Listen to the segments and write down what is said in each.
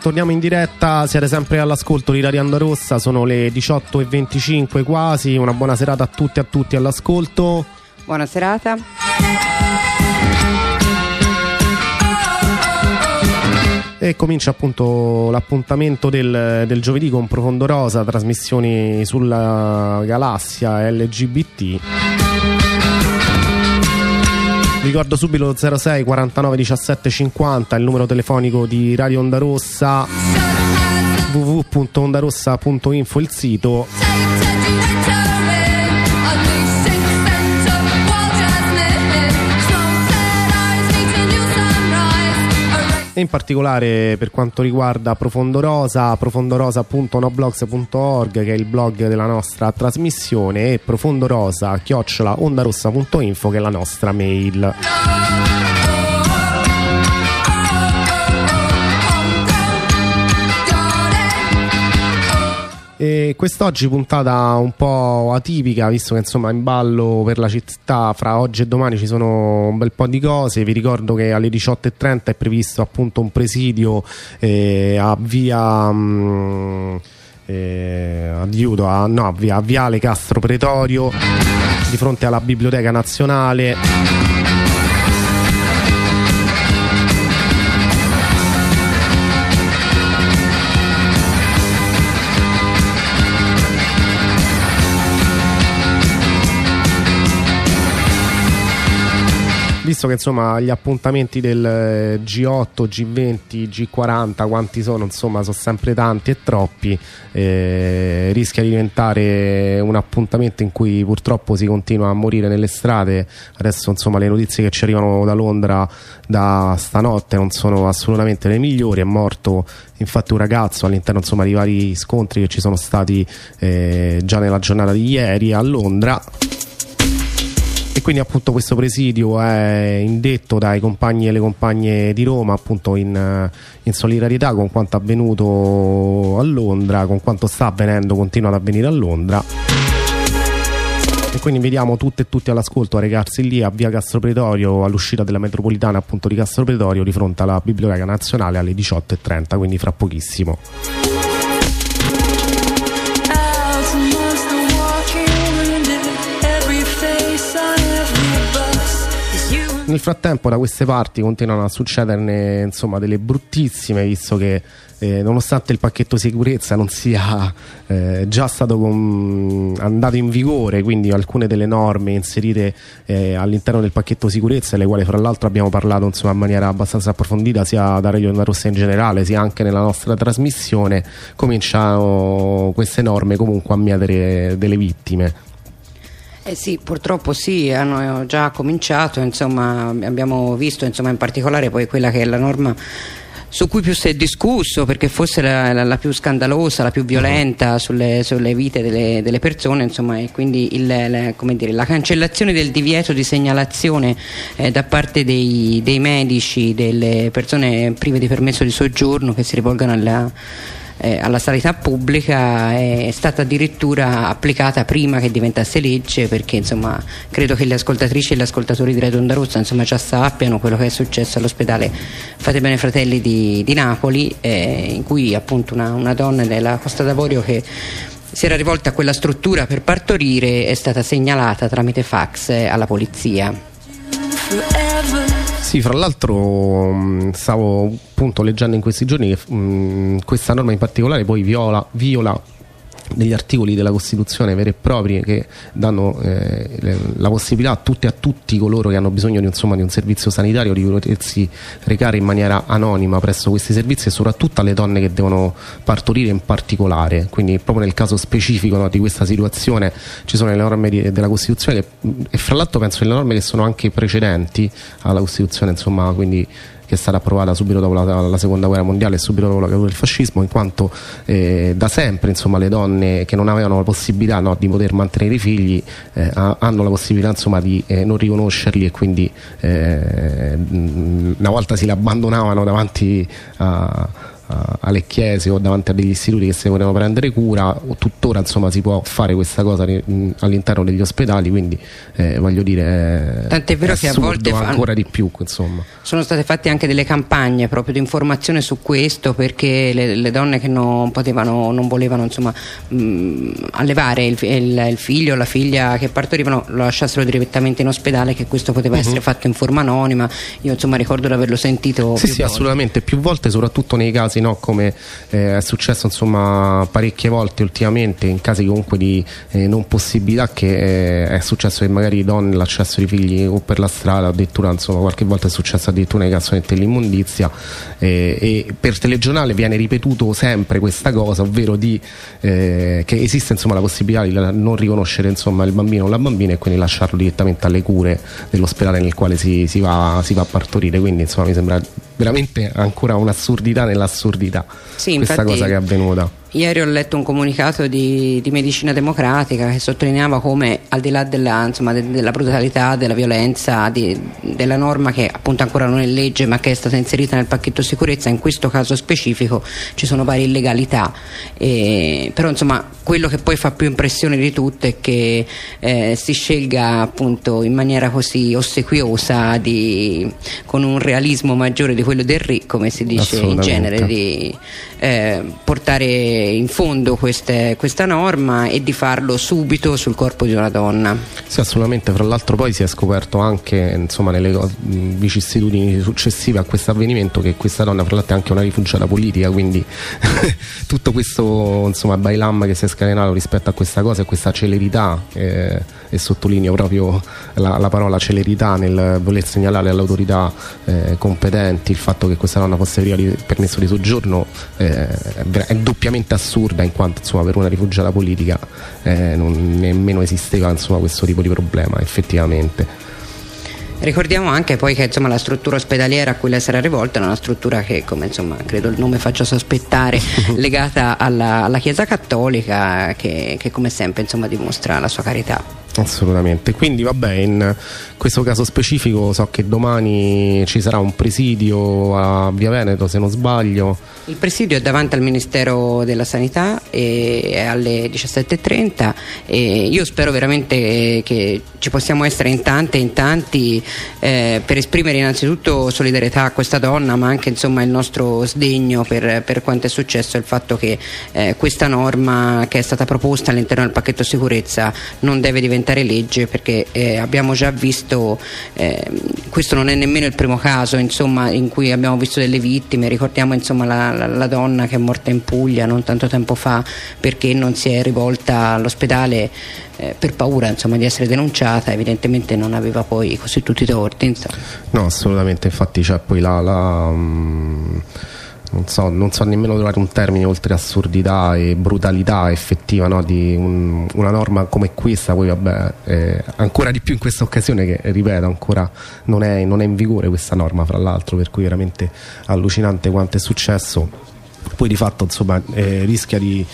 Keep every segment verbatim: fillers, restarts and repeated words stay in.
torniamo in diretta, siete sempre all'ascolto di Radio Onda Rossa, sono le diciotto e venticinque quasi, una buona serata a tutti e a tutti all'ascolto. Buona serata. E comincia appunto l'appuntamento del, del giovedì con Profondo Rosa, trasmissioni sulla galassia L G B T. Ricordo subito lo zero sei quarantanove diciassette cinquanta, il numero telefonico di Radio Onda Rossa, w w w punto ondarossa punto info il sito. E in particolare per quanto riguarda Profondo Rosa, profondorosa punto noblogs punto org, che è il blog della nostra trasmissione, e profondorosa chiocciola ondarossa punto info, che è la nostra mail. E quest'oggi puntata un po' atipica, visto che insomma in ballo per la città fra oggi e domani ci sono un bel po' di cose. Vi ricordo che alle diciotto e trenta è previsto appunto un presidio eh, a via mh, eh, adiuto, a, no, a via a Viale Castro Pretorio, di fronte alla Biblioteca Nazionale. Visto che insomma gli appuntamenti del G otto, G venti, G quaranta, quanti sono, insomma sono sempre tanti e troppi, eh, rischia di diventare un appuntamento in cui purtroppo si continua a morire nelle strade. Adesso insomma le notizie che ci arrivano da Londra da stanotte non sono assolutamente le migliori. È morto infatti un ragazzo all'interno insomma di vari scontri che ci sono stati eh, già nella giornata di ieri a Londra. E quindi appunto questo presidio è indetto dai compagni e le compagne di Roma, appunto in, in solidarietà con quanto avvenuto a Londra, con quanto sta avvenendo, continua ad avvenire a Londra. E quindi invitiamo tutte e tutti all'ascolto a recarsi lì a via Castro Pretorio, all'uscita della metropolitana appunto di Castro Pretorio, di fronte alla Biblioteca Nazionale, alle diciotto e trenta, quindi fra pochissimo. Nel frattempo da queste parti continuano a succederne insomma delle bruttissime, visto che eh, nonostante il pacchetto sicurezza non sia eh, già stato con, andato in vigore, quindi alcune delle norme inserite eh, all'interno del pacchetto sicurezza, le quali fra l'altro abbiamo parlato insomma in maniera abbastanza approfondita sia da Radio Onda Rossa in generale sia anche nella nostra trasmissione, cominciano queste norme comunque a mietere delle vittime. Eh sì, purtroppo sì, hanno già cominciato, insomma abbiamo visto insomma in particolare poi quella che è la norma su cui più si è discusso, perché fosse la, la, la più scandalosa, la più violenta sulle, sulle vite delle, delle persone, insomma, e quindi il, la, come dire, la cancellazione del divieto di segnalazione eh, da parte dei, dei medici delle persone prive di permesso di soggiorno che si rivolgano alla Eh, alla sanità pubblica è stata addirittura applicata prima che diventasse legge, perché insomma credo che le ascoltatrici e gli ascoltatori di Radio Onda Rossa insomma già sappiano quello che è successo all'ospedale Fate Bene Fratelli di, di Napoli, eh, in cui appunto una, una donna della Costa d'Avorio che si era rivolta a quella struttura per partorire è stata segnalata tramite fax alla polizia. Sì, fra l'altro stavo appunto leggendo in questi giorni che mh, questa norma in particolare poi viola, viola degli articoli della Costituzione veri e propri che danno eh, le, la possibilità a tutti e a tutti coloro che hanno bisogno di, insomma, di un servizio sanitario di potersi recare in maniera anonima presso questi servizi, e soprattutto alle donne che devono partorire in particolare. Quindi proprio nel caso specifico, no, di questa situazione ci sono le norme di, della Costituzione che, e fra l'altro penso le norme che sono anche precedenti alla Costituzione, insomma, quindi che è stata approvata subito dopo la, la seconda guerra mondiale e subito dopo la caduta del fascismo, in quanto eh, da sempre insomma le donne che non avevano la possibilità, no, di poter mantenere i figli eh, hanno la possibilità insomma di eh, non riconoscerli, e quindi eh, una volta si li abbandonavano davanti a a, alle chiese o davanti a degli istituti che si volevano prendere cura, o tuttora insomma si può fare questa cosa all'interno degli ospedali, quindi eh, voglio dire, tant'è vero è che a volte fan... ancora di più, insomma. Sono state fatte anche delle campagne proprio di informazione su questo, perché le, le donne che non potevano, non volevano insomma mh, allevare il, il, il figlio o la figlia che partorivano, lo lasciassero direttamente in ospedale, che questo poteva uh-huh. essere fatto in forma anonima. Io insomma ricordo di averlo sentito sì più sì volte. Assolutamente, più volte, soprattutto nei casi, no, come eh, è successo insomma parecchie volte ultimamente, in casi comunque di eh, non possibilità, che eh, è successo che magari donne l'accesso di figli o per la strada, addirittura insomma qualche volta è successo addirittura nei cassonetti dell'immondizia, eh, e per telegiornale viene ripetuto sempre questa cosa, ovvero di eh, che esiste insomma la possibilità di non riconoscere insomma il bambino o la bambina e quindi lasciarlo direttamente alle cure dell'ospedale nel quale si, si, va, si va a partorire. Quindi insomma mi sembra veramente ancora un'assurdità nell'assurdità, sì, questa infatti, cosa che è avvenuta. Ieri ho letto un comunicato di, di Medicina Democratica che sottolineava come, al di là della, insomma, de, della brutalità, della violenza, di, della norma che appunto ancora non è legge ma che è stata inserita nel pacchetto sicurezza, in questo caso specifico ci sono varie illegalità, e, però insomma quello che poi fa più impressione di tutto è che eh, si scelga appunto in maniera così ossequiosa, di, con un realismo maggiore di quello del R I, come si dice in genere, di eh, portare in fondo queste, questa norma e di farlo subito sul corpo di una donna. Sì, assolutamente. Fra l'altro poi si è scoperto anche insomma nelle vicissitudini successive a questo avvenimento che questa donna fra l'altro è anche una rifugiata politica, quindi tutto questo insomma bailam che si è scatenato rispetto a questa cosa e questa celerità, eh, e sottolineo proprio la, la parola celerità nel voler segnalare alle autorità eh, competenti il fatto che questa donna fosse priva di permesso di soggiorno, eh, è doppiamente assurda, in quanto insomma per una rifugiata politica eh, non nemmeno esisteva insomma questo tipo di problema effettivamente. Ricordiamo anche poi che insomma la struttura ospedaliera a cui lei sarà rivolta è una struttura che, come insomma credo il nome faccia sospettare, legata alla, alla Chiesa Cattolica, che, che come sempre insomma dimostra la sua carità. Assolutamente. Quindi vabbè, in questo caso specifico so che domani ci sarà un presidio a Via Veneto, se non sbaglio. Il presidio è davanti al Ministero della Sanità e è alle diciassette e trenta, e io spero veramente che ci possiamo essere in tante e in tanti eh, per esprimere innanzitutto solidarietà a questa donna, ma anche insomma il nostro sdegno per, per quanto è successo, e il fatto che eh, questa norma che è stata proposta all'interno del pacchetto sicurezza non deve diventare legge, perché eh, abbiamo già visto, eh, questo non è nemmeno il primo caso insomma in cui abbiamo visto delle vittime. Ricordiamo insomma la, la, la donna che è morta in Puglia non tanto tempo fa perché non si è rivolta all'ospedale eh, per paura insomma di essere denunciata, evidentemente non aveva poi così tutti i torti insomma. No, assolutamente, infatti c'è poi la, la um... Non so, non so nemmeno trovare un termine oltre assurdità e brutalità effettiva, no, di un, una norma come questa. Poi vabbè, eh, ancora di più in questa occasione che, ripeto, ancora non è, non è in vigore questa norma, fra l'altro, per cui veramente allucinante quanto è successo. Poi di fatto insomma eh, rischia di,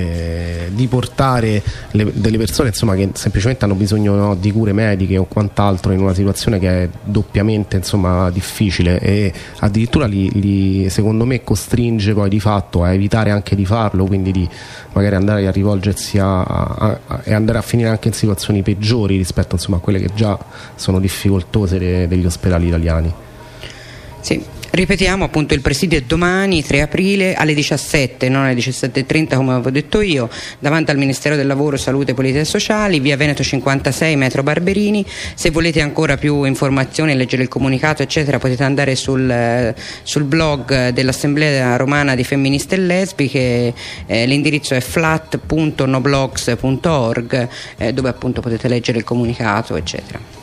eh, di portare le, delle persone insomma che semplicemente hanno bisogno, no, di cure mediche o quant'altro, in una situazione che è doppiamente insomma difficile, e addirittura li, li secondo me costringe poi di fatto a evitare anche di farlo, quindi di magari andare a rivolgersi a, a, a, e andare a finire anche in situazioni peggiori rispetto insomma a quelle che già sono difficoltose de, degli ospedali italiani. Sì. Ripetiamo appunto, il presidio è domani tre aprile alle diciassette, non alle diciassette e trenta come avevo detto io, davanti al Ministero del Lavoro, Salute e Politiche Sociali, via Veneto cinquantasei, metro Barberini. Se volete ancora più informazioni, leggere il comunicato eccetera, potete andare sul, sul blog dell'Assemblea Romana di Femministe e Lesbiche, eh, l'indirizzo è flat punto noblogs punto org, eh, dove appunto potete leggere il comunicato eccetera.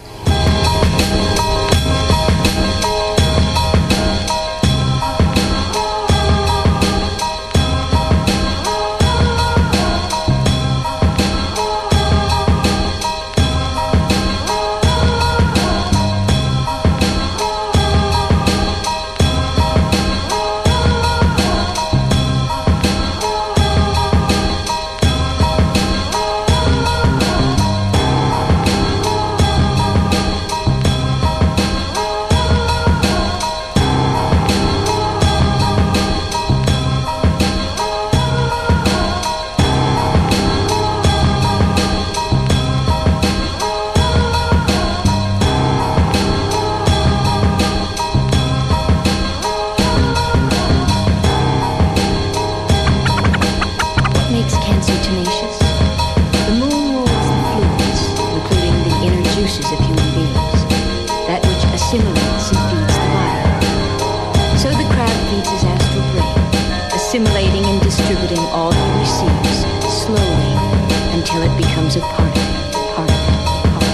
music party, party, party.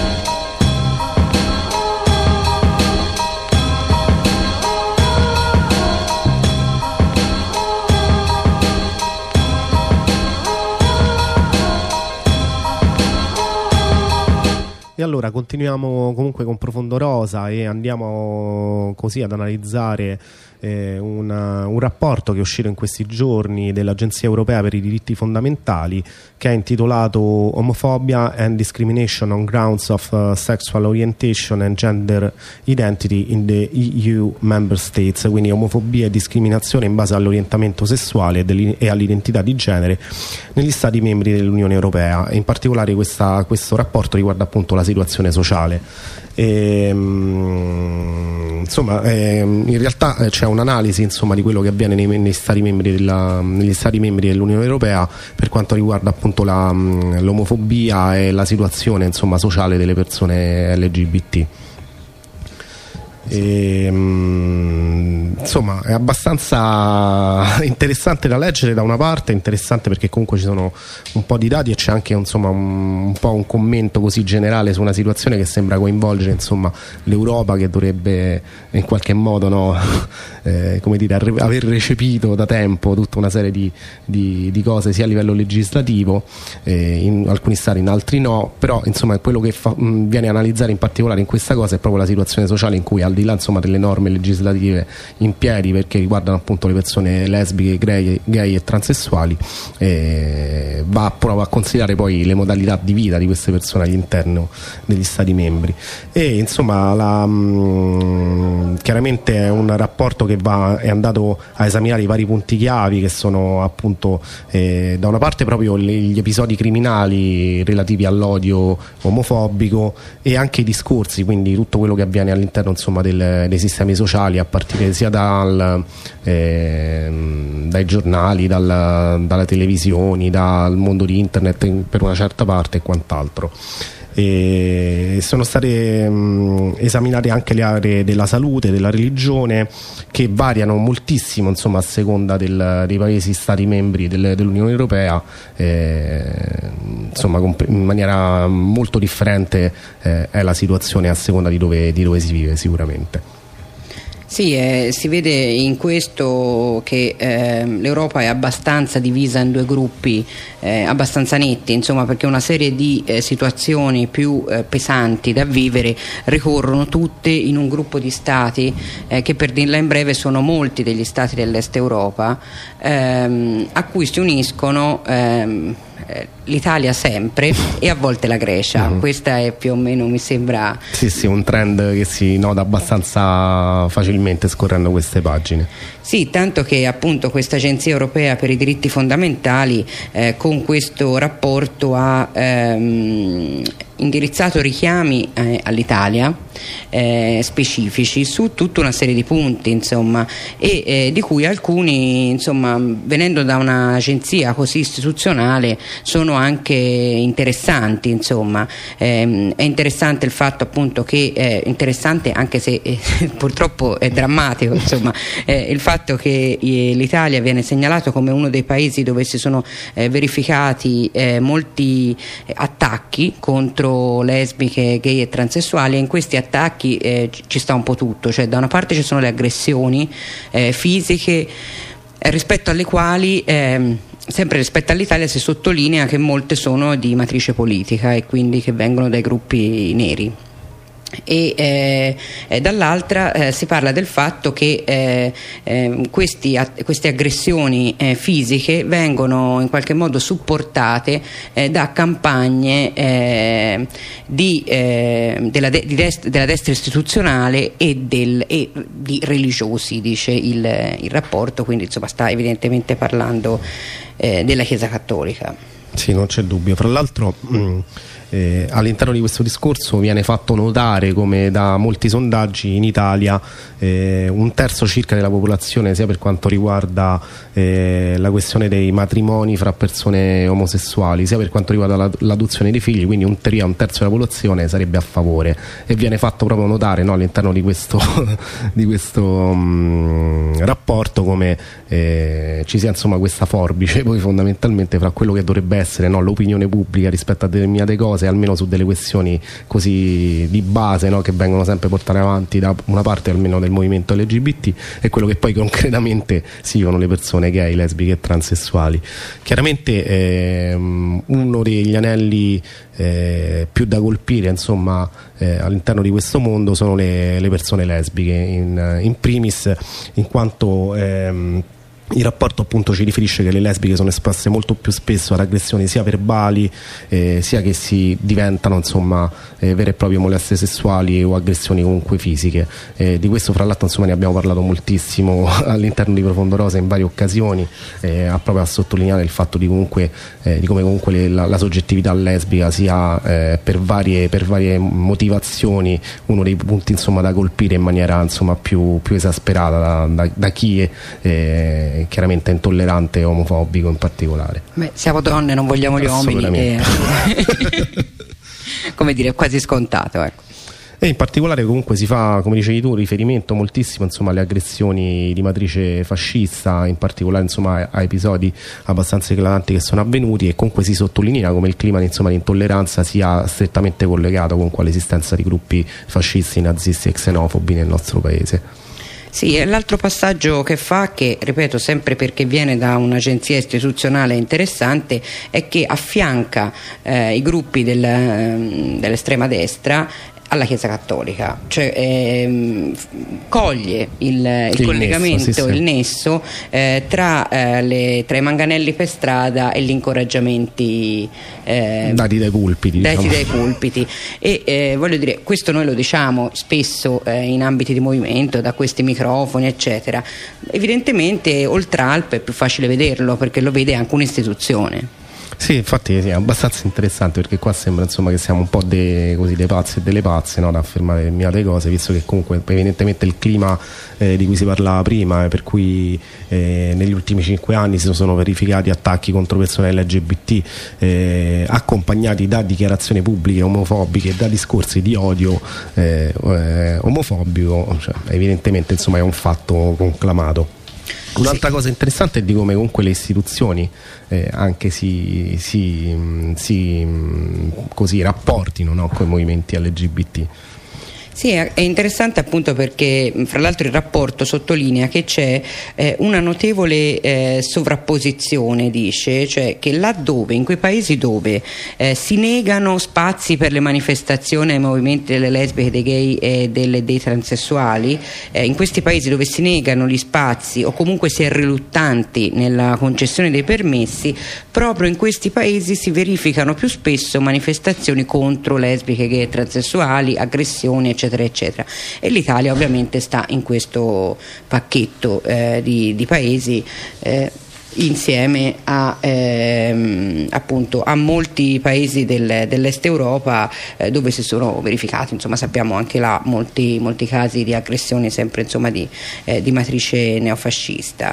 E allora continuiamo comunque con Profondo Rosa e andiamo così ad analizzare eh, una, un rapporto che è uscito in questi giorni dell'Agenzia Europea per i diritti fondamentali, che è intitolato Homophobia and Discrimination on Grounds of uh, Sexual Orientation and Gender Identity in the E U Member States, quindi omofobia e discriminazione in base all'orientamento sessuale e all'identità di genere negli Stati membri dell'Unione Europea. E in particolare questa, questo rapporto riguarda appunto la situazione sociale. E, insomma, eh, in realtà c'è un'analisi insomma di quello che avviene nei, nei stati membri della, negli Stati membri dell'Unione Europea per quanto riguarda appunto la, l'omofobia e la situazione insomma sociale delle persone L G B T. E, insomma è abbastanza interessante da leggere da una parte, interessante perché comunque ci sono un po' di dati e c'è anche insomma un, un po' un commento così generale su una situazione che sembra coinvolgere insomma l'Europa, che dovrebbe in qualche modo no, eh, come dire, aver recepito da tempo tutta una serie di, di, di cose sia a livello legislativo, eh, in alcuni stati, in altri no, però insomma quello che fa, mh, viene a analizzare in particolare in questa cosa è proprio la situazione sociale in cui, al di là insomma delle norme legislative in piedi perché riguardano appunto le persone lesbiche, gay, gay e transessuali, eh, va proprio a considerare poi le modalità di vita di queste persone all'interno degli Stati membri. E insomma la, mh, chiaramente è un rapporto che va, è andato a esaminare i vari punti chiavi, che sono appunto eh, da una parte proprio gli episodi criminali relativi all'odio omofobico e anche i discorsi, quindi tutto quello che avviene all'interno insomma del, dei sistemi sociali, a partire sia dal, eh, dai giornali, dal, dalle televisioni, dal mondo di internet per una certa parte e quant'altro. E sono state mh, esaminate anche le aree della salute, della religione, che variano moltissimo insomma a seconda del, dei paesi stati membri del, dell'Unione Europea, eh, insomma in maniera molto differente eh, è la situazione a seconda di dove, di dove si vive sicuramente. Sì, eh, si vede in questo che eh, l'Europa è abbastanza divisa in due gruppi eh, abbastanza netti, insomma, perché una serie di eh, situazioni più eh, pesanti da vivere ricorrono tutte in un gruppo di stati eh, che, per dirla in breve, sono molti degli stati dell'Est Europa, ehm, a cui si uniscono ehm, l'Italia sempre e a volte la Grecia. Mm-hmm. Questa è più o meno, mi sembra, sì sì un trend che si nota abbastanza facilmente scorrendo queste pagine. Sì, tanto che appunto questa Agenzia Europea per i diritti fondamentali eh, con questo rapporto ha ehm, indirizzato richiami eh, all'Italia eh, specifici su tutta una serie di punti, insomma, e eh, di cui alcuni, insomma, venendo da un'agenzia così istituzionale, sono anche interessanti, insomma. Eh, è interessante il fatto appunto che è interessante, anche se eh, purtroppo è drammatico, insomma, eh, il fatto che eh, l'Italia viene segnalato come uno dei paesi dove si sono eh, verificati eh, molti eh, attacchi contro lesbiche, gay e transessuali, e in questi attacchi eh, ci sta un po' tutto, cioè da una parte ci sono le aggressioni eh, fisiche eh, rispetto alle quali eh, sempre rispetto all'Italia si sottolinea che molte sono di matrice politica e quindi che vengono dai gruppi neri. E eh, eh, dall'altra eh, si parla del fatto che eh, eh, questi, a, queste aggressioni eh, fisiche vengono in qualche modo supportate eh, da campagne eh, di, eh, della, de, di dest- della destra istituzionale e, del, e di religiosi, dice il, il rapporto, quindi insomma sta evidentemente parlando eh, della Chiesa Cattolica. Sì, non c'è dubbio. Fra l'altro mh, eh, all'interno di questo discorso viene fatto notare come da molti sondaggi in Italia eh, un terzo circa della popolazione, sia per quanto riguarda eh, la questione dei matrimoni fra persone omosessuali, sia per quanto riguarda la, l'adozione dei figli, quindi un, teoria, un terzo della popolazione sarebbe a favore, e viene fatto proprio notare, no, all'interno di questo, di questo mh, rapporto come eh, ci sia insomma questa forbice poi fondamentalmente fra quello che dovrebbe essere, no, l'opinione pubblica rispetto a determinate cose, almeno su delle questioni così di base, no, che vengono sempre portate avanti da una parte almeno del movimento L G B T, e quello che poi concretamente si vivono le persone gay, lesbiche e transessuali. Chiaramente ehm, uno degli anelli eh, più da colpire insomma eh, all'interno di questo mondo sono le, le persone lesbiche in, in primis, in quanto ehm, il rapporto appunto ci riferisce che le lesbiche sono esposte molto più spesso ad aggressioni sia verbali eh, sia che si diventano insomma eh, vere e proprie molestie sessuali o aggressioni comunque fisiche. Eh, di questo fra l'altro insomma ne abbiamo parlato moltissimo all'interno di Profondo Rosa in varie occasioni, eh, a proprio a sottolineare il fatto di comunque eh, di come comunque le, la, la soggettività lesbica sia eh, per varie per varie motivazioni uno dei punti insomma da colpire in maniera insomma più, più esasperata da, da, da chi è eh, chiaramente intollerante e omofobico in particolare. Beh, siamo donne, non vogliamo gli uomini, e... come dire, è quasi scontato, ecco. E in particolare comunque si fa, come dicevi tu, riferimento moltissimo insomma alle aggressioni di matrice fascista, in particolare insomma a episodi abbastanza eclatanti che sono avvenuti, e comunque si sottolinea come il clima insomma di intolleranza sia strettamente collegato comunque all'esistenza di gruppi fascisti, nazisti e xenofobi nel nostro paese. Sì, e l'altro passaggio che fa, che ripeto sempre perché viene da un'agenzia istituzionale interessante, è che affianca eh, i gruppi del, dell'estrema destra alla Chiesa Cattolica, cioè ehm, coglie il, il, il collegamento, nesso, sì, sì. il nesso eh, tra, eh, le, tra i manganelli per strada e gli incoraggiamenti eh, dati dai pulpiti, dati diciamo. dai pulpiti. E eh, voglio dire, questo noi lo diciamo spesso eh, in ambiti di movimento, da questi microfoni eccetera. Evidentemente oltre Alpe è più facile vederlo perché lo vede anche un'istituzione. Sì, infatti sì, è abbastanza interessante, perché qua sembra insomma che siamo un po' dei, così, dei pazzi e delle pazze, no, da affermare determinate cose, visto che comunque evidentemente il clima eh, di cui si parlava prima, eh, per cui eh, negli ultimi cinque anni si sono verificati attacchi contro persone L G B T eh, accompagnati da dichiarazioni pubbliche omofobiche e da discorsi di odio eh, eh, omofobico, cioè, evidentemente insomma è un fatto conclamato. Un'altra sì. cosa interessante è di come comunque le istituzioni eh, anche si, si, si così rapportino, no, con i movimenti L G B T. Sì, è interessante appunto perché fra l'altro il rapporto sottolinea che c'è eh, una notevole eh, sovrapposizione, dice, cioè che laddove, in quei paesi dove eh, si negano spazi per le manifestazioni ai movimenti delle lesbiche, dei gay e delle, dei transessuali, eh, in questi paesi dove si negano gli spazi o comunque si è riluttanti nella concessione dei permessi, proprio in questi paesi si verificano più spesso manifestazioni contro lesbiche, gay e transessuali, aggressioni eccetera eccetera, e l'Italia ovviamente sta in questo pacchetto eh, di, di paesi eh, insieme a, ehm, appunto a molti paesi del, dell'est Europa eh, dove si sono verificati, insomma sappiamo anche là molti, molti casi di aggressioni sempre insomma di, eh, di matrice neofascista.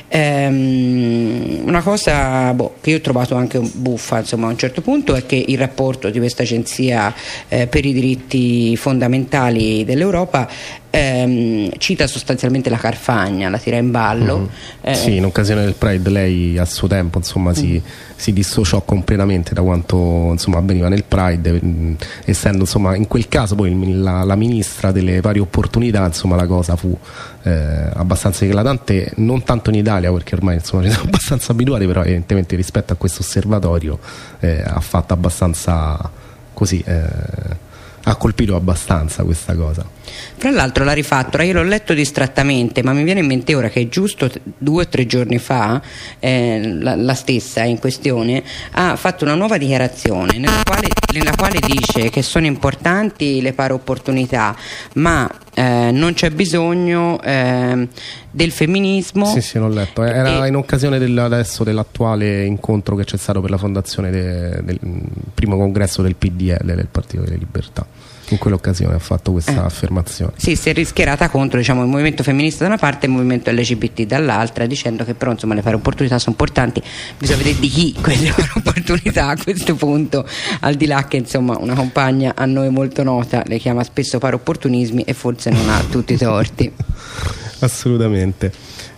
Ehm, una cosa boh, che io ho trovato anche buffa insomma a un certo punto è che il rapporto di questa agenzia eh, per i diritti fondamentali dell'Europa ehm, cita sostanzialmente la Carfagna, la tira in ballo. Mm-hmm. eh, sì, in occasione del Pride lei a suo tempo insomma mm. si, si dissociò completamente da quanto insomma avveniva nel Pride, mh, essendo insomma in quel caso poi il, la, la ministra delle varie opportunità, insomma la cosa fu eh, abbastanza eclatante, non tanto in Italia perché ormai insomma ci siamo abbastanza abituati, però evidentemente rispetto a questo osservatorio eh, ha fatto abbastanza così eh, ha colpito abbastanza questa cosa. Fra l'altro la Rifactora, io l'ho letto distrattamente, ma mi viene in mente ora che giusto due o tre giorni fa eh, la, la stessa in questione ha fatto una nuova dichiarazione nella quale, nella quale dice che sono importanti le pari opportunità, ma eh, non c'è bisogno eh, del femminismo. Sì, sì, l'ho letto. Era e, in occasione del, adesso dell'attuale incontro che c'è stato per la fondazione de, del primo congresso del P D L, del Partito delle Libertà. In quell'occasione ha fatto questa eh. affermazione. Sì, si è rischierata contro, diciamo, il movimento femminista da una parte e il movimento L G B T dall'altra, dicendo che però insomma le pari opportunità sono importanti, bisogna vedere di chi queste pari opportunità a questo punto, al di là che insomma una compagna a noi molto nota le chiama spesso pari opportunismi e forse non ha tutti i torti. Assolutamente.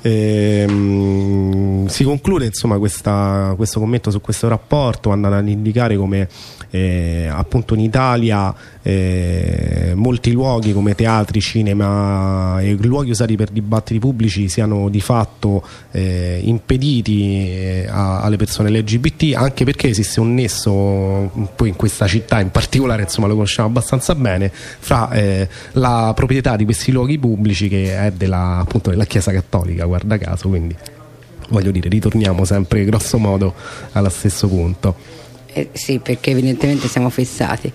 Ehm, si conclude insomma questa, questo commento su questo rapporto andando ad indicare come eh, appunto in Italia eh, molti luoghi come teatri, cinema e luoghi usati per dibattiti pubblici siano di fatto eh, impediti eh, a, alle persone L G B T, anche perché esiste un nesso poi in questa città in particolare, insomma lo conosciamo abbastanza bene, fra eh, la proprietà di questi luoghi pubblici che è della, appunto della Chiesa Cattolica, guarda caso, quindi voglio dire ritorniamo sempre grosso modo allo stesso punto. Eh, sì, perché evidentemente siamo fissati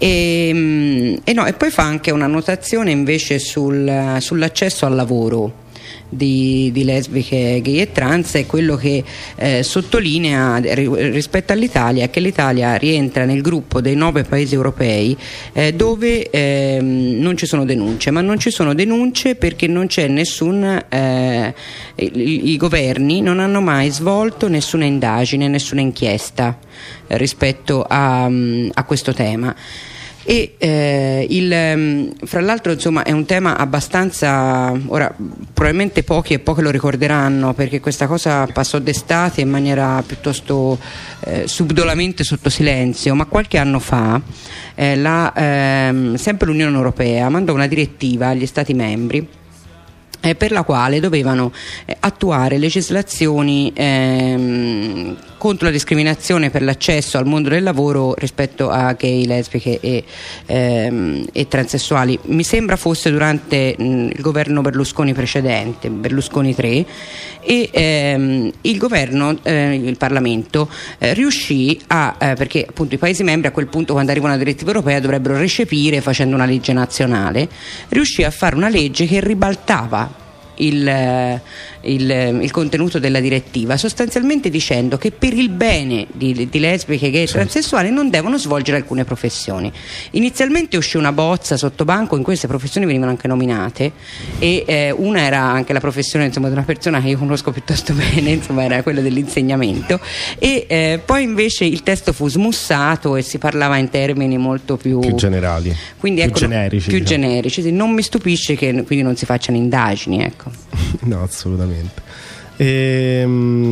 e, e, no, e poi fa anche una notazione invece sul, sull'accesso al lavoro di, di lesbiche, gay e trans, e quello che eh, sottolinea rispetto all'Italia è che l'Italia rientra nel gruppo dei nove paesi europei eh, dove eh, non ci sono denunce, ma non ci sono denunce perché non c'è nessun eh, i, i governi non hanno mai svolto nessuna indagine, nessuna inchiesta eh, rispetto a, a questo tema. E eh, il, fra l'altro insomma è un tema abbastanza, ora probabilmente pochi e poche lo ricorderanno perché questa cosa passò d'estate in maniera piuttosto eh, subdolamente sotto silenzio, ma qualche anno fa eh, la, ehm, sempre l'Unione Europea mandò una direttiva agli Stati membri Eh, per la quale dovevano eh, attuare legislazioni ehm, contro la discriminazione per l'accesso al mondo del lavoro rispetto a gay, lesbiche e, ehm, e transessuali. Mi sembra fosse durante mh, il governo Berlusconi precedente, Berlusconi tre, e ehm, il governo, eh, il Parlamento eh, riuscì a, eh, perché appunto i Paesi membri a quel punto quando arriva una direttiva europea dovrebbero recepire facendo una legge nazionale, riuscì a fare una legge che ribaltava Il, il, il contenuto della direttiva, sostanzialmente dicendo che per il bene di, di lesbiche, gay e transessuali non devono svolgere alcune professioni. Inizialmente uscì una bozza sotto banco in cui queste professioni venivano anche nominate e eh, una era anche la professione insomma, di una persona che io conosco piuttosto bene, insomma era quella dell'insegnamento, e eh, poi invece il testo fu smussato e si parlava in termini molto più, più generali, quindi, più ecco, generici, più diciamo. generici. Sì, non mi stupisce che quindi non si facciano indagini, ecco. No, assolutamente. E,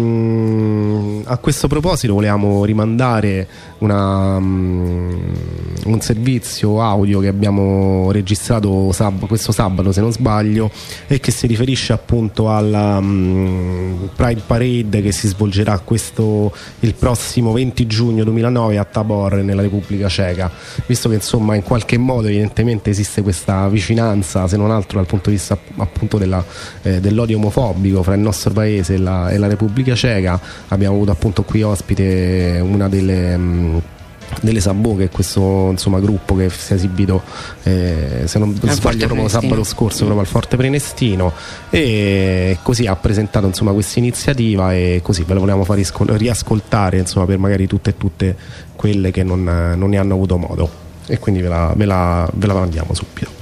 um, a questo proposito volevamo rimandare una, um, un servizio audio che abbiamo registrato sab- questo sabato se non sbaglio, e che si riferisce appunto alla um, Pride Parade che si svolgerà questo il prossimo venti giugno duemilanove a Tabor nella Repubblica Ceca, visto che insomma in qualche modo evidentemente esiste questa vicinanza, se non altro dal punto di vista appunto della, eh, dell'odio omofobico fra il nostro paese e la, e la Repubblica Ceca. Abbiamo avuto appunto qui ospite una delle mh, delle Sabò, che è questo insomma gruppo che si è esibito eh, se non sbaglio proprio sabato scorso proprio al Forte Prenestino, e così ha presentato insomma questa iniziativa, e così ve la volevamo far riscol- riascoltare insomma per magari tutte e tutte quelle che non, non ne hanno avuto modo, e quindi ve la, ve la, ve la mandiamo subito.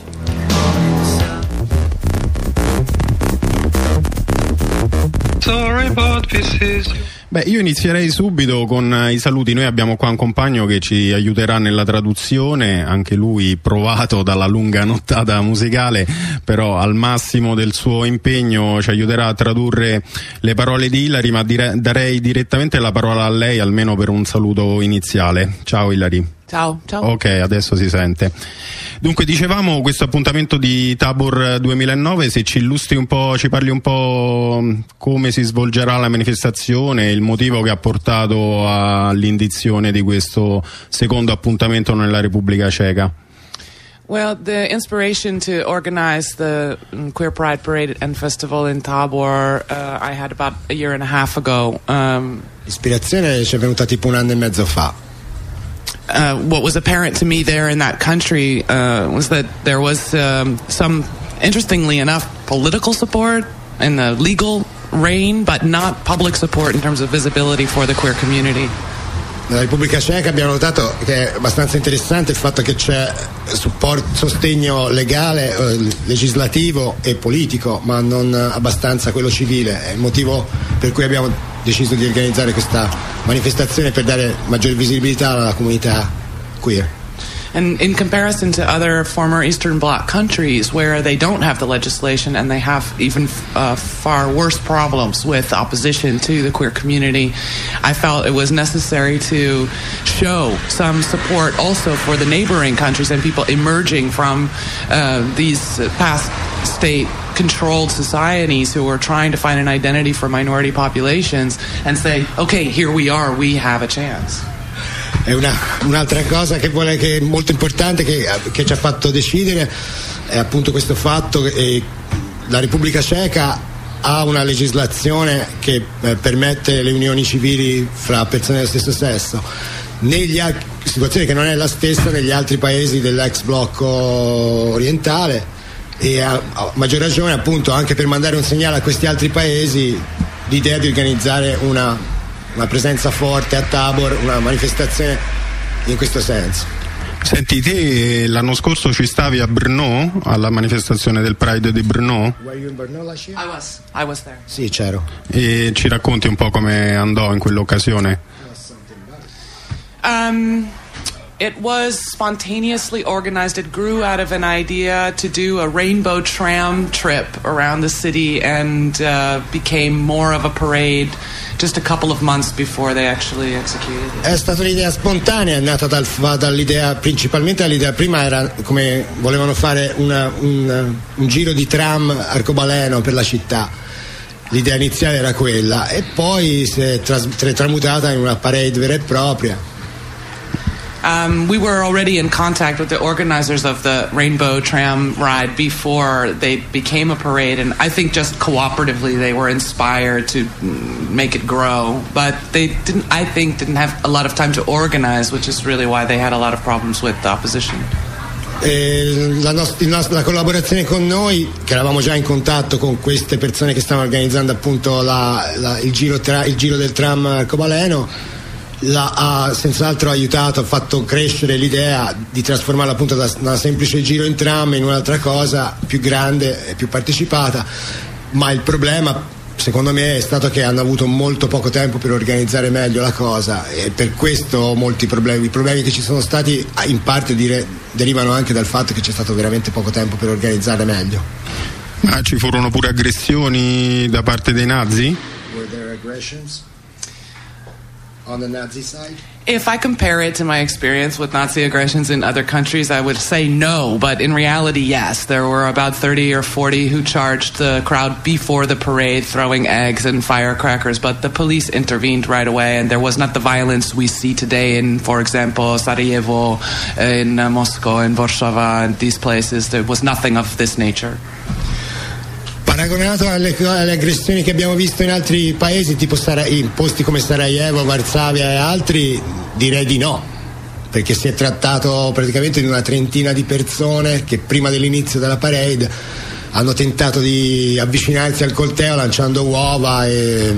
Beh, io inizierei subito con i saluti. Noi abbiamo qua un compagno che ci aiuterà nella traduzione, anche lui provato dalla lunga nottata musicale, però al massimo del suo impegno ci aiuterà a tradurre le parole di Ilari, ma dire- darei direttamente la parola a lei almeno per un saluto iniziale. Ciao Ilari. Ciao, ciao. Ok, adesso si sente. Dunque, dicevamo questo appuntamento di Tabor duemilanove, se ci illustri un po', ci parli un po' come si svolgerà la manifestazione, il motivo che ha portato all'indizione di questo secondo appuntamento nella Repubblica Ceca. Well, the inspiration to organize the um, Queer Pride Parade and Festival in Tabor uh, I had about a year and a half ago. Um, L'ispirazione ci è venuta tipo un anno e mezzo fa. Uh, what was apparent to me there in that country uh, was that there was um, some, interestingly enough, political support in the legal reign, but not public support in terms of visibility for the queer community. Nella Repubblica Ceca abbiamo notato che è abbastanza interessante il fatto che c'è support, sostegno legale, eh, legislativo e politico, ma non abbastanza quello civile. È il motivo per cui abbiamo deciso di organizzare questa manifestazione, per dare maggiore visibilità alla comunità queer. And in comparison to other former Eastern Bloc countries where they don't have the legislation and they have even uh, far worse problems with opposition to the queer community, I felt it was necessary to show some support also for the neighboring countries and people emerging from uh, these past state controlled societies who are trying to find an identity for minority populations and say, okay, here we are, we have a chance. È una, un'altra cosa che, vuole, che è molto importante, che, che ci ha fatto decidere, è appunto questo fatto che eh, la Repubblica Ceca ha una legislazione che eh, permette le unioni civili fra persone dello stesso sesso. Negli altri, situazione che non è la stessa negli altri paesi dell'ex blocco orientale, e a, a maggior ragione appunto anche per mandare un segnale a questi altri paesi l'idea di organizzare una una presenza forte a Tabor, una manifestazione in questo senso. Senti, te l'anno scorso ci stavi a Brno, alla manifestazione del Pride di Brno? Were you in Brno last year? I was, I was there. Sì, c'ero. E ci racconti un po' come andò in quell'occasione? Um, it was spontaneously organized. It grew out of an idea to do a rainbow tram trip around the city and uh, became more of a parade just a couple of months before they actually executed it. È stata un'idea spontanea, è nata dal, dall'idea, principalmente l'idea prima era come volevano fare una, un, un giro di tram arcobaleno per la città. L'idea iniziale era quella e poi si è tras, tramutata in una parade vera e propria. Um, we were already in contact with the organizers of the Rainbow Tram ride before they became a parade, and I think just cooperatively they were inspired to make it grow. But they didn't, I think, didn't have a lot of time to organize, which is really why they had a lot of problems with the opposition. E la, nost- nost- la collaborazione con noi, che eravamo già in contatto con queste persone che stavano organizzando appunto la, la, il, giro tra- il giro del tram arcobaleno, La, ha senz'altro aiutato, ha fatto crescere l'idea di trasformarla appunto da, da una semplice giro in tram in un'altra cosa più grande e più partecipata, ma il problema secondo me è stato che hanno avuto molto poco tempo per organizzare meglio la cosa e per questo molti problemi, i problemi che ci sono stati in parte dire, derivano anche dal fatto che c'è stato veramente poco tempo per organizzare meglio. Ma ci furono pure aggressioni da parte dei nazi? Were there aggressions? On the Nazi side? If I compare it to my experience with Nazi aggressions in other countries, I would say no, but in reality, yes. There were about thirty or forty who charged the crowd before the parade, throwing eggs and firecrackers, but the police intervened right away, and there was not the violence we see today in, for example, Sarajevo, in uh, Moscow, in Warsaw, and these places. There was nothing of this nature. Paragonato alle, alle aggressioni che abbiamo visto in altri paesi, tipo Sara, in posti come Sarajevo, Varsavia e altri, direi di no, perché si è trattato praticamente di una trentina di persone che prima dell'inizio della parade hanno tentato di avvicinarsi al corteo lanciando uova e,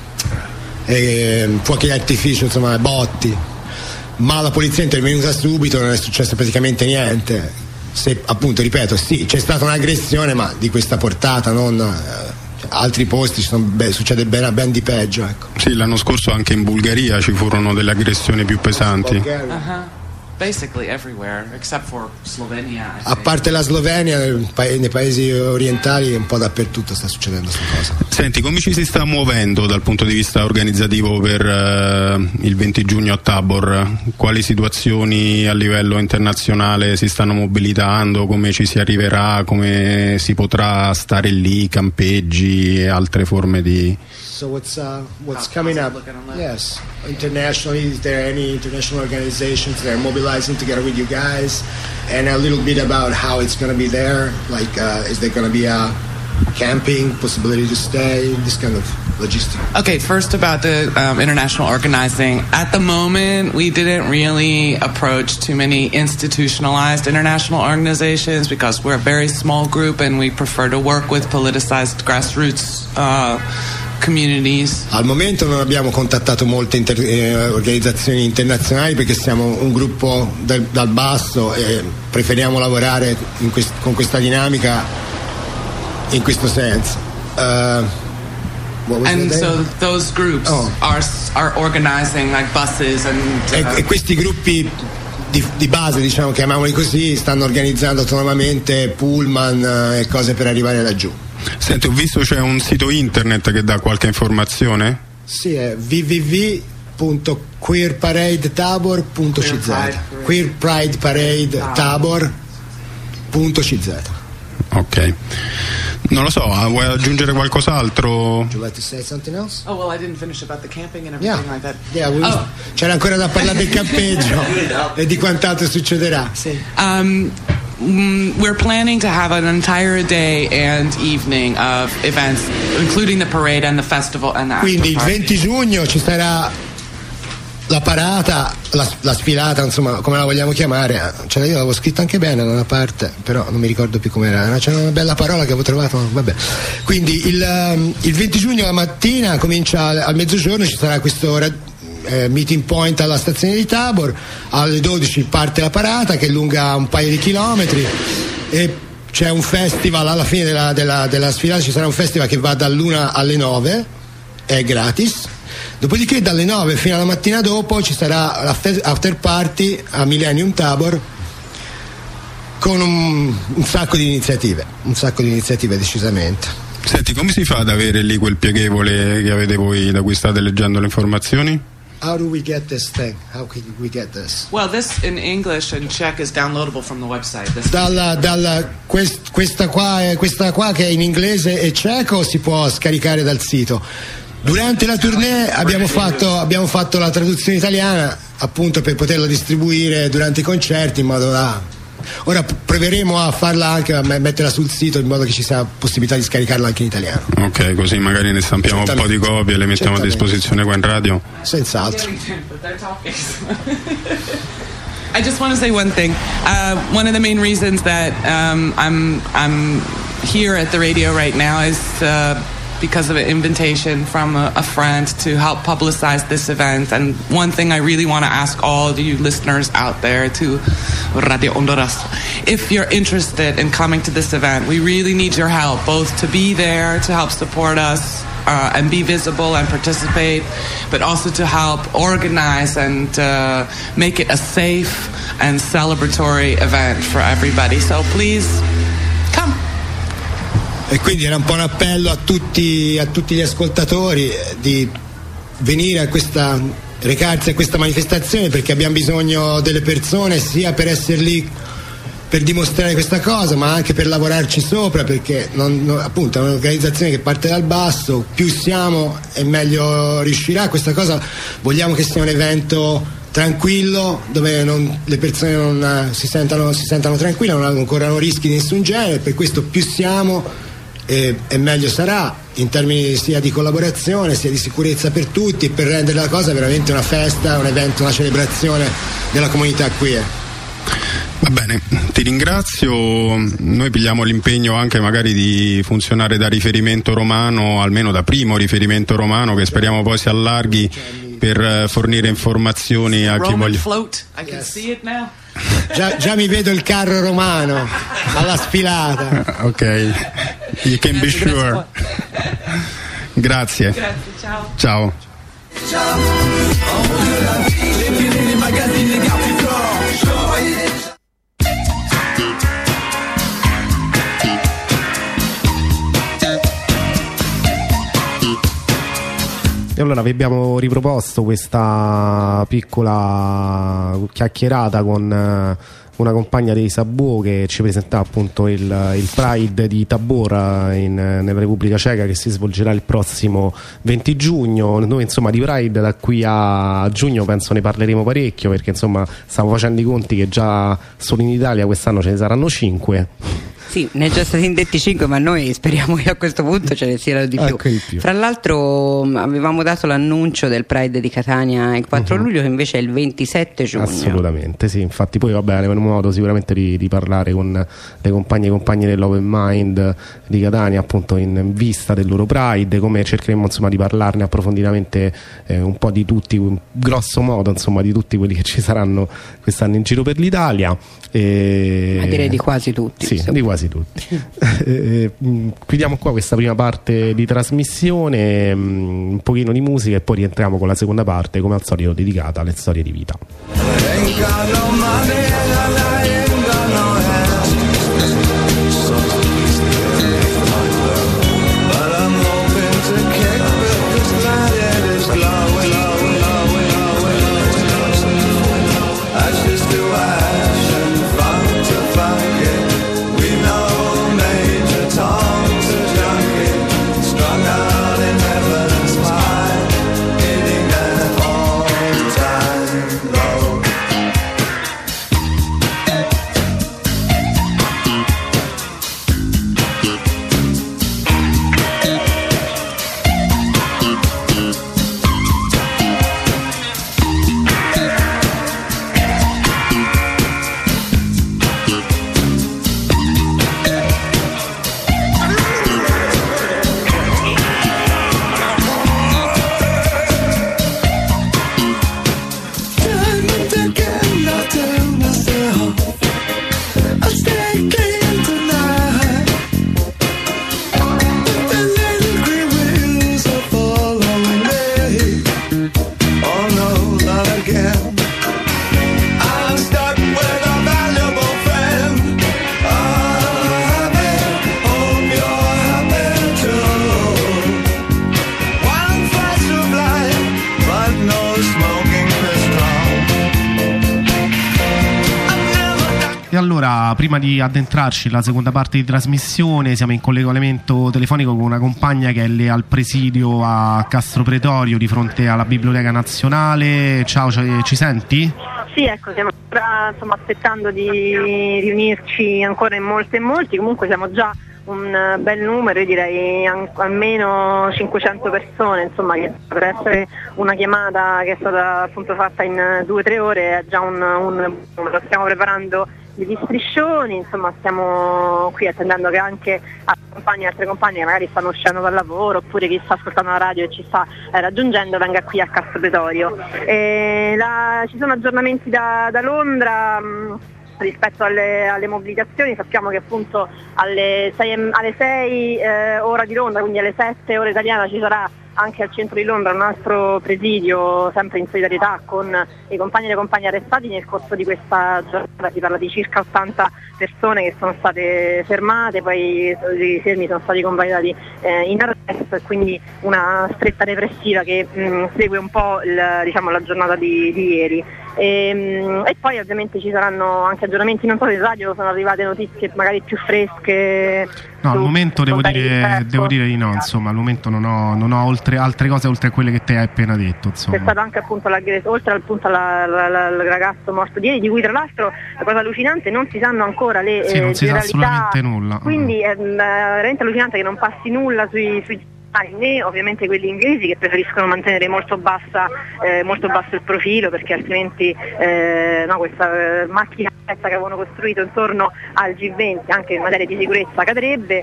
e fuochi d'artificio, insomma botti, ma la polizia è intervenuta subito, non è successo praticamente niente. Se, appunto, ripeto, sì, c'è stata un'aggressione, ma di questa portata, non eh, altri posti ci sono, beh, succede ben, ben di peggio, ecco. Sì, l'anno scorso anche in Bulgaria ci furono delle aggressioni più pesanti. Uh-huh. Basically everywhere, except for Slovenia. A parte la Slovenia, nei paesi orientali un po' dappertutto sta succedendo questa cosa. Senti, come ci si sta muovendo dal punto di vista organizzativo per uh, il venti giugno a Tabor? Quali situazioni a livello internazionale si stanno mobilitando? Come ci si arriverà? Come si potrà stare lì, campeggi e altre forme di... So what's uh, what's coming up? Yes. internationally, is there any international organizations that are mobilizing together with you guys? And a little bit about how it's going to be there, like uh, is there going to be a camping, possibility to stay, this kind of logistics? Okay, first about the um, international organizing. At the moment, we didn't really approach too many institutionalized international organizations because we're a very small group and we prefer to work with politicized grassroots uh, communities. Al momento non abbiamo contattato molte inter- eh, organizzazioni internazionali perché siamo un gruppo del, dal basso e preferiamo lavorare in quest- con questa dinamica in questo senso. Uh, and so those groups oh. are are organizing like buses and uh, e, e questi gruppi di, di base, diciamo, chiamiamoli così, stanno organizzando autonomamente pullman e cose per arrivare laggiù. Senti, ho visto c'è un sito internet che dà qualche informazione? Sì, è w w w punto queer parade tabor punto c z queer pride parade tabor punto c z. Ok, non lo so, vuoi aggiungere qualcos'altro? Would you like to say something else? Oh well, I didn't finish about the camping and everything yeah. like that. Yeah, we, oh. C'era ancora da parlare del campeggio e di quant'altro succederà. Sì. Um, we're planning to have an entire day and evening of events, including the parade and the festival and the Quindi il venti giugno ci sarà la parata, la, la sfilata, insomma, come la vogliamo chiamare. Cioè, io l'avevo scritta anche bene da una parte, però non mi ricordo più com'era. C'era una bella parola che avevo trovato, vabbè. Quindi il, il venti giugno la mattina comincia al, al mezzogiorno, ci sarà questo eh, meeting point alla stazione di Tabor, alle dodici parte la parata che è lunga un paio di chilometri e c'è un festival alla fine della, della, della sfilata, ci sarà un festival che va dall'una alle nove, è gratis. Dopodiché dalle nove fino alla mattina dopo ci sarà l'after party a Millennium Tabor con un, un sacco di iniziative, un sacco di iniziative decisamente. Senti, come si fa ad avere lì quel pieghevole che avete voi, da cui state leggendo le informazioni? How do we get this thing? How can we get this? Well, this in English and Czech is downloadable from the website. This dalla, dalla, quest, questa, qua, questa qua che è in inglese e ceco si può scaricare dal sito. Durante la tournée abbiamo fatto, abbiamo fatto la traduzione italiana appunto per poterla distribuire durante i concerti in modo da... Ora proveremo a farla anche, a metterla sul sito in modo che ci sia possibilità di scaricarla anche in italiano. Ok, così magari ne stampiamo un po' di copie e le mettiamo a disposizione qua in radio. Senz'altro. I just want to say one thing. Uh, one of the main reasons that um, I'm I'm here at the radio right now is uh, because of an invitation from a, a friend to help publicize this event. And one thing I really want to ask all of you listeners out there to Radio Honduras, if you're interested in coming to this event, we really need your help, both to be there, to help support us, uh, and be visible and participate, but also to help organize and uh, make it a safe and celebratory event for everybody. So please, come. E quindi era un po' un appello a tutti, a tutti gli ascoltatori di venire a questa, recarsi a questa manifestazione, perché abbiamo bisogno delle persone sia per essere lì per dimostrare questa cosa, ma anche per lavorarci sopra, perché non, non, appunto è un'organizzazione che parte dal basso, più siamo e meglio riuscirà questa cosa. Vogliamo che sia un evento tranquillo, dove non, le persone non si sentano, si sentano tranquille, non corrano rischi di nessun genere, per questo più siamo E, e meglio sarà in termini sia di collaborazione sia di sicurezza per tutti, per rendere la cosa veramente una festa, un evento, una celebrazione della comunità queer. Va bene, ti ringrazio. Noi pigliamo l'impegno anche magari di funzionare da riferimento romano, almeno da primo riferimento romano, che speriamo poi si allarghi per fornire informazioni a chi voglia. Float. I can yes. see it now. Già, già mi vedo il carro romano alla sfilata. Ok, you can be sure. Grazie. Grazie, ciao. Ciao. Io allora vi abbiamo riproposto questa piccola chiacchierata con eh, una compagna dei Sabuo che ci presenta appunto il, il Pride di Tabor in, nella Repubblica Ceca, che si svolgerà il prossimo venti giugno. Noi insomma di Pride da qui a giugno penso ne parleremo parecchio, perché insomma stiamo facendo i conti che già solo in Italia quest'anno ce ne saranno cinque. Sì, ne è già stati indetti cinque, ma noi speriamo che a questo punto ce ne siano di più. Ecco di più. Fra l'altro avevamo dato l'annuncio del Pride di Catania il quattro uh-huh. luglio, che invece è il ventisette giugno. Assolutamente, sì, infatti poi vabbè avremo modo sicuramente di, di parlare con le compagne e compagni dell'Open Mind di Catania, appunto in vista del loro Pride, come cercheremo insomma di parlarne approfonditamente eh, un po' di tutti, grosso modo insomma di tutti quelli che ci saranno quest'anno in giro per l'Italia. E... Ma direi di quasi tutti. Sì, insomma. di quasi tutti. eh, chiudiamo qua questa prima parte di trasmissione, un pochino di musica e poi rientriamo con la seconda parte, come al solito dedicata alle storie di vita. Prima di addentrarci nella seconda parte di trasmissione, siamo in collegamento telefonico con una compagna che è lì al presidio a Castro Pretorio di fronte alla Biblioteca Nazionale. Ciao, ci senti? Sì, ecco, stiamo ancora insomma, aspettando di riunirci ancora in molti e molti, comunque siamo già un bel numero, io direi an- almeno cinquecento persone, insomma, che per essere una chiamata che è stata appunto fatta in due o tre ore è già un, un numero. Stiamo preparando degli striscioni, insomma stiamo qui attendendo che anche altri compagni e altre compagne che magari stanno uscendo dal lavoro oppure chi sta ascoltando la radio e ci sta eh, raggiungendo venga qui a Castro Pretorio. E la, ci sono aggiornamenti da, da Londra mh, rispetto alle, alle mobilitazioni. Sappiamo che appunto alle sei, alle sei eh, ora di Londra, quindi alle sette ora italiana, ci sarà anche al centro di Londra un altro presidio sempre in solidarietà con i compagni e le compagne arrestati nel corso di questa giornata. Si parla di circa ottanta persone che sono state fermate, poi i fermi sono stati convalidati eh, in arresto, e quindi una stretta repressiva che mh, segue un po' il, diciamo, la giornata di, di ieri. E, e poi ovviamente ci saranno anche aggiornamenti, non so se in radio sono arrivate notizie magari più fresche. No, al momento devo dire, devo dire di no, insomma, al momento non ho, non ho oltre, altre cose oltre a quelle che te hai appena detto, insomma. C'è stato anche appunto oltre appunto al ragazzo morto di ieri, di cui tra l'altro la cosa allucinante non si sanno ancora le sì, non eh, si sa assolutamente nulla. Quindi è mm, veramente allucinante che non passi nulla sui, sui né ovviamente quelli inglesi, che preferiscono mantenere molto bassa eh, molto basso il profilo, perché altrimenti eh, no, questa eh, macchina che avevano costruito intorno al G venti anche in materia di sicurezza cadrebbe,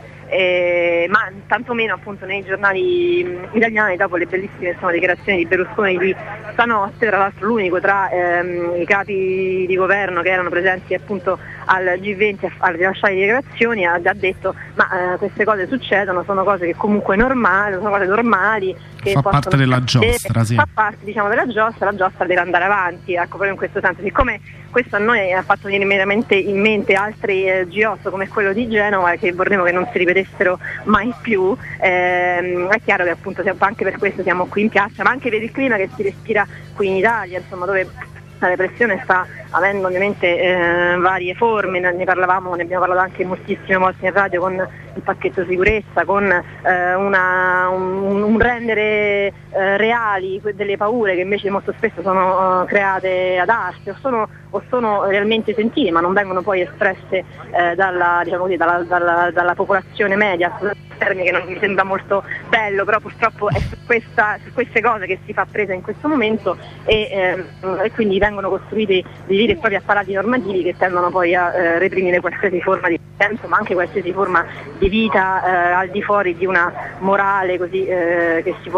eh, ma tantomeno appunto nei giornali mh, italiani, dopo le bellissime insomma, dichiarazioni di Berlusconi di stanotte, tra l'altro l'unico tra ehm, i capi di governo che erano presenti appunto al G venti a, a rilasciare le dichiarazioni ha, ha detto ma eh, queste cose succedono, sono cose che comunque normali, sono cose normali che fa parte della giostra, sì. fa parte diciamo della giostra, la giostra deve andare avanti, ecco, proprio in questo senso. Siccome questo a noi ha fatto venire immediatamente in mente altri eh, G otto come quello di Genova che vorremmo che non si ripetessero mai più, ehm, è chiaro che appunto anche per questo siamo qui in piazza, ma anche per il clima che si respira qui in Italia, insomma, dove la repressione sta avendo ovviamente eh, varie forme, ne parlavamo, ne abbiamo parlato anche moltissime volte in radio con il pacchetto sicurezza, con eh, una, un, un rendere eh, reali delle paure che invece molto spesso sono uh, create ad arte o sono, o sono realmente sentite ma non vengono poi espresse eh, dalla, diciamo così, dalla, dalla, dalla popolazione media, termine che non mi sembra molto bello, però purtroppo è su, questa, su queste cose che si fa presa in questo momento e, ehm, e quindi vengono costruiti dei veri e propri apparati normativi che tendono poi a eh, reprimere qualsiasi forma di senso, ma anche qualsiasi forma di vita eh, al di fuori di una morale così eh, che si può